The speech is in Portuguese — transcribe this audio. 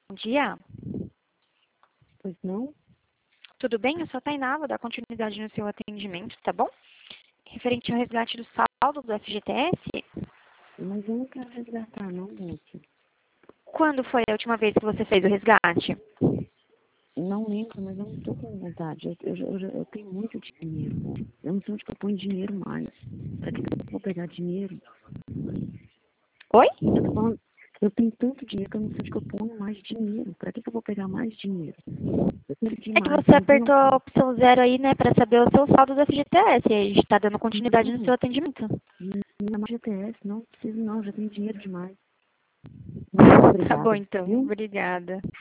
Bom dia. Pois não? Tudo bem? Eu sou a Tainá, vou dar continuidade no seu atendimento, tá bom? Referente ao resgate do saldo do FGTS, Mas eu não quero resgatar, não, moça. quando foi a última vez que você fez o resgate? Não lembro, mas eu não estou com vontade. Eu tenho muito dinheiro, moça. Eu não sei onde que eu ponho dinheiro mais. Pra que eu vou pegar dinheiro? Oi? Eu tô falando, eu tenho tanto dinheiro que eu não sei onde que eu ponho mais dinheiro. Pra que eu vou pegar mais dinheiro? Eu tenho É que demais. você apertou a opção 0 aí, né, pra saber o seu saldo do FGTS, e aí a gente tá dando continuidade no seu atendimento. Não é mais GTS, não preciso não, já tenho dinheiro demais. Muito Tá bom, obrigada, então. viu? Obrigada.